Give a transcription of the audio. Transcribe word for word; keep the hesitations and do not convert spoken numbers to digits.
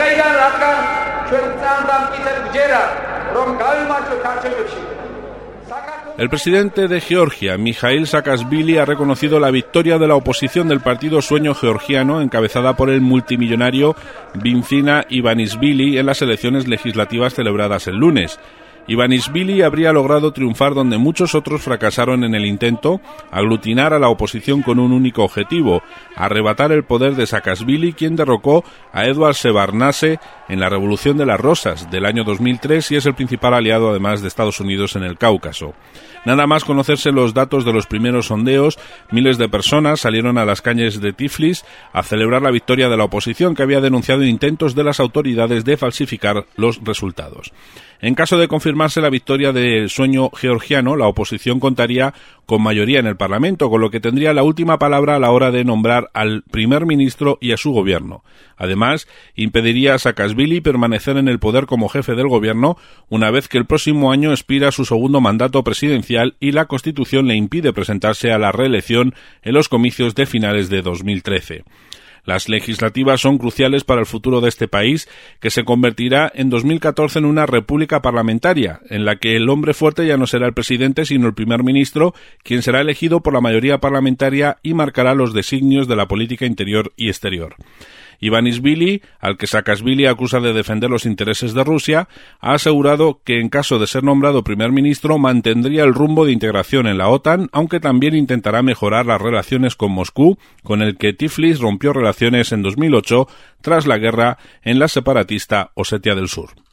El presidente de Georgia, Mikhail Saakashvili, ha reconocido la victoria de la oposición del partido Sueño Georgiano, encabezada por el multimillonario Bidzina Ivanishvili, en las elecciones legislativas celebradas el lunes. Ivanishvili habría logrado triunfar donde muchos otros fracasaron en el intento, aglutinar a la oposición con un único objetivo: arrebatar el poder de Saakashvili, quien derrocó a Eduard Shevardnadze en la Revolución de las Rosas del año dos mil tres y es el principal aliado además de Estados Unidos en el Cáucaso. Nada más conocerse los datos de los primeros sondeos, miles de personas salieron a las calles de Tiflis a celebrar la victoria de la oposición, que había denunciado intentos de las autoridades de falsificar los resultados. En caso de confirmarse la victoria del Sueño Georgiano, la oposición contaría con mayoría en el Parlamento, con lo que tendría la última palabra a la hora de nombrar al primer ministro y a su gobierno. Además, impediría a Saakashvili permanecer en el poder como jefe del gobierno, una vez que el próximo año expira su segundo mandato presidencial y la Constitución le impide presentarse a la reelección en los comicios de finales de dos mil trece. Las legislativas son cruciales para el futuro de este país, que se convertirá en dos mil catorce en una república parlamentaria, en la que el hombre fuerte ya no será el presidente, sino el primer ministro, quien será elegido por la mayoría parlamentaria y marcará los designios de la política interior y exterior. Ivanishvili, al que Saakashvili acusa de defender los intereses de Rusia, ha asegurado que en caso de ser nombrado primer ministro mantendría el rumbo de integración en la OTAN, aunque también intentará mejorar las relaciones con Moscú, con el que Tiflis rompió relaciones en dos mil ocho tras la guerra en la separatista Osetia del Sur.